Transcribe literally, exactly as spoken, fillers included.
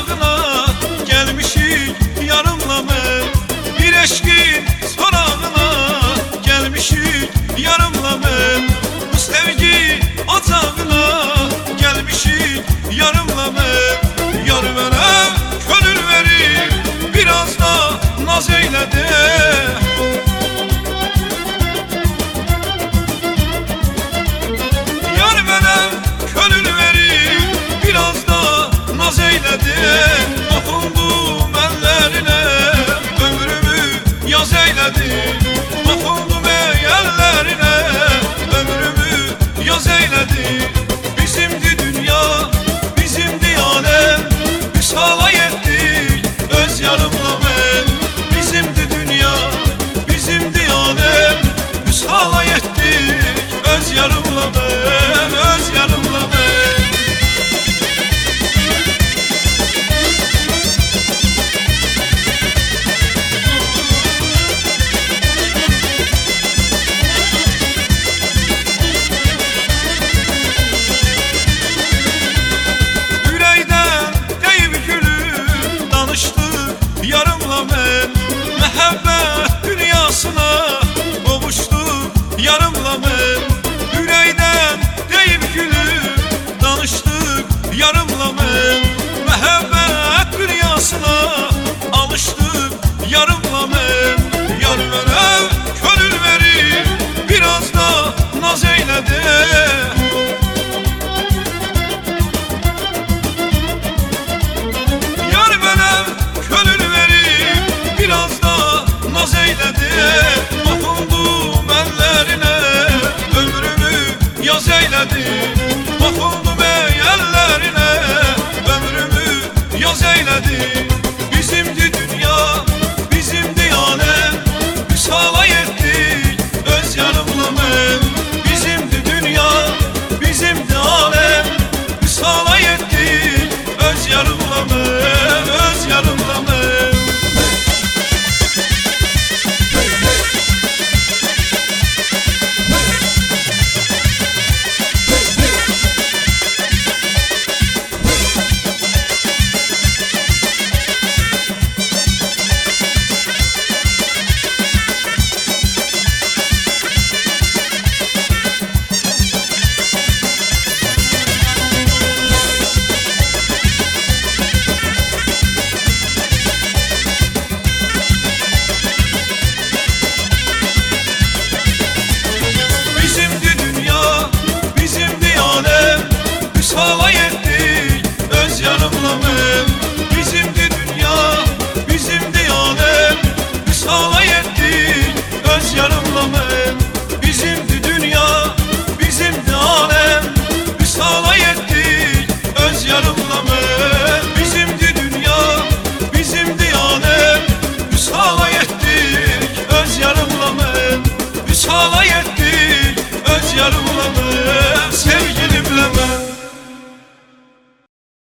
ocağına gelmişik yarımla ben. Bir eşkin sorağına gelmişik yarımla ben. Bu sevgi ocağına gelmişik yarımla ben. Yar bana gönül verir, biraz da naz eyle de. Yar bana gönül verir, biraz da naz eyledi. Dokundum ellerine, ömrümü yaz eyledi. Dokundum ellerine, ömrümü yaz eyledi. Bizimdi dünya, bizimdi alem, müsaade ettik öz yarımla ben. Bizimdi dünya, bizimdi alem, müsaade ettik öz yarımla ben, öz yarımla ben. Yarımla ben mehabbet dünyasına kavuştuk. Yarımla ben yüreğden deyip gülüp danıştık. Yarımla ben mehabbet dünyasına alıştık. Yarımla ben yar bana gönül verir, biraz da naz eyledi. Yar bana gönül verir, biraz da naz eyledi. Dokundum ellerine, ömrümü yaz eyledi. Dokundum ellerine, ömrümü yaz eyledi. Bizimdi dünya, bizimdi alem, müsaade ettik öz yarımla ben. Bizimdi dünya, bizimdi alem, müsaade ettik öz yarımla ben, öz yarımla ben. Müsaade ettik öz yarımla ben. Bizimdi dünya, bizimdi alem, müsaade ettik öz yarımla ben. Bizimdi dünya, bizimdi alem, müsaade ettik öz yarımla ben. Bizimdi dünya, bizimdi alem, müsaade ettik öz yarımla ben. Müsaade ettik öz yarımla ben, sevgilimle ben.